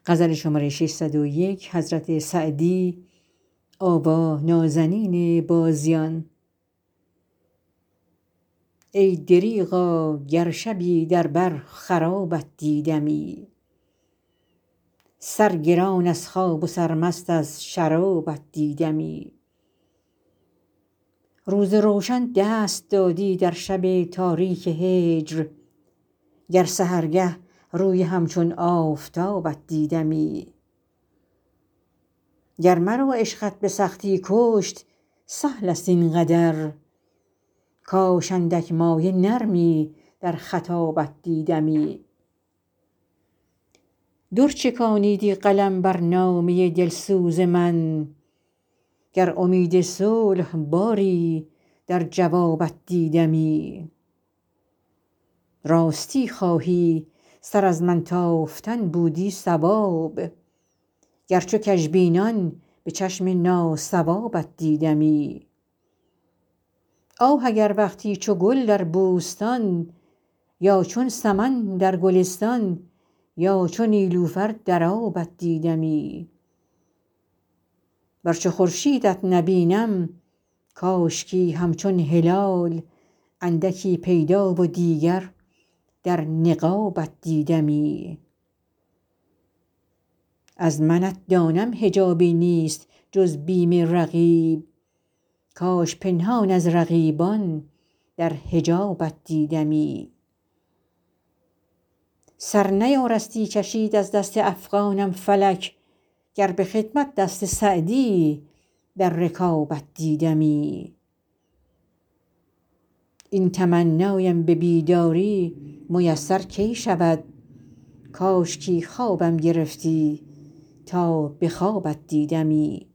ای دریغا گر شبی در بر خرابت دیدمی سرگران از خواب و سرمست از شرابت دیدمی روز روشن دست دادی در شب تاریک هجر گر سحرگه روی همچون آفتابت دیدمی گر مرا عشقت به سختی کشت سهل است این قدر کاش اندک مایه نرمی در خطابت دیدمی در چکانیدی قلم بر نامه دلسوز من گر امید صلح باری در جوابت دیدمی راستی خواهی سر از من تافتن بودی صواب گر چو کژبینان به چشم ناصوابت دیدمی آه اگر وقتی چو گل در بوستان یا چون سمن در گلستان یا چو نیلوفر در آبت دیدمی ور چو خورشیدت نبینم کاشکی همچون هلال اندکی پیدا و دیگر در نقابت دیدمی از منت دانم حجابی نیست جز بیم رقیب کاش پنهان از رقیبان در حجابت دیدمی سر نیارستی کشید از دست افغانم فلک گر به خدمت دست سعدی در رکابت دیدمی این تمنایم به بیداری میسر کی شود کاشکی خوابم گرفتی تا به خوابت دیدمی